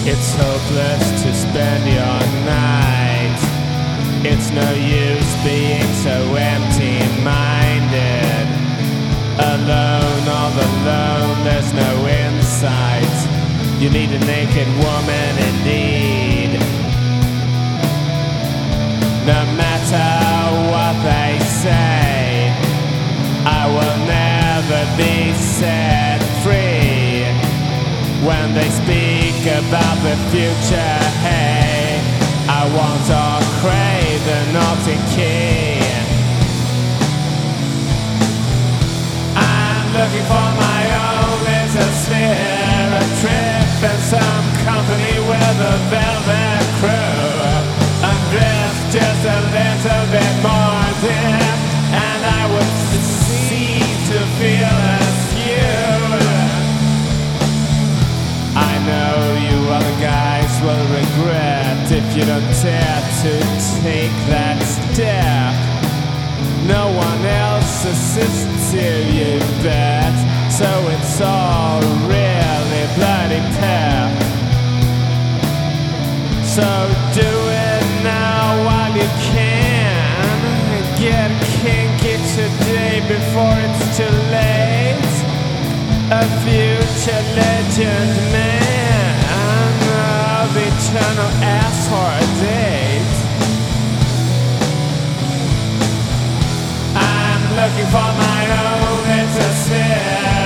It's hopeless to spend your night. It's no use being so empty-minded. Alone, all alone, there's no insight. You need a naked woman indeed. No matter what they say, I will never be set free. When they speak about the future, hey, I want or crave the naughty key. I'm looking for my own little sphere, a trip and some company with a velvet crew. I'm dressed just a little bit more dim, and I would seem to feel as you. I know you other guys will regret if you don't dare to take that step. No one else assists you, you bet. So it's all really bloody pep. So do it now while you can. Get kinky today before it's too late. A future legend man of eternal asshole date. I'm looking for my own little sphere.